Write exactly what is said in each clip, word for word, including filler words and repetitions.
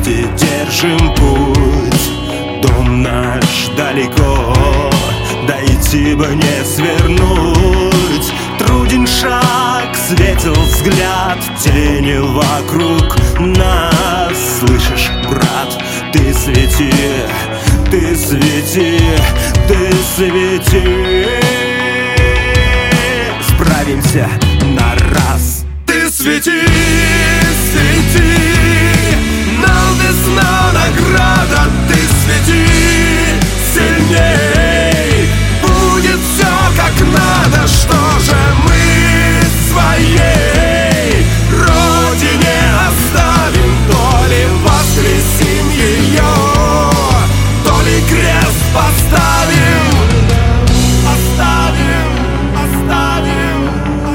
вместе держим путь. Дом наш далеко, дойти бы не свернуть. Труден шаг, светил взгляд, тени вокруг нас. Слышишь, брат, ты свети, ты свети, ты свети. Справимся на раз. Ты свети, свети, нам весна награда. Ты свети сильней, будет все как надо. Что же мы своей родине оставим? То ли воскресим ее, то ли крест поставим. Оставим, оставим,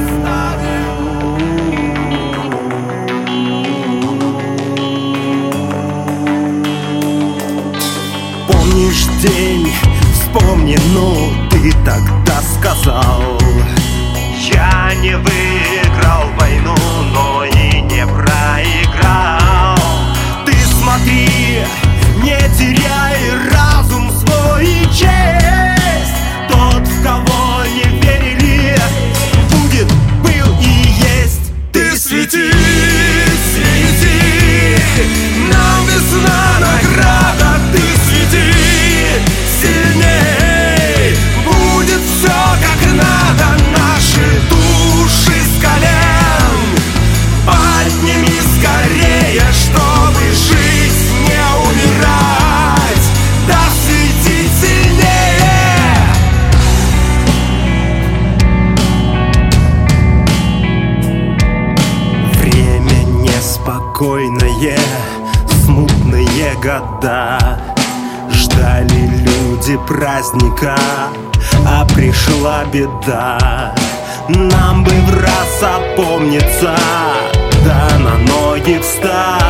оставим. Помнишь день, вспомни, ну ты тогда сказал: я не выиграл войну, но и не проиграл. Ты смотри, не теряй разум свой и честь. Тот, в кого не верили, будет, был и есть. Ты свети, свети, нам весна награда. Ты свети сильней, будет все как надо. Наши души с колен подними скорее, чтобы жить, не умирать, да светить сильнее. Время неспокойное, смутные года. Ждали люди праздника, а пришла беда. Нам бы в раз опомниться, да на ноги встать.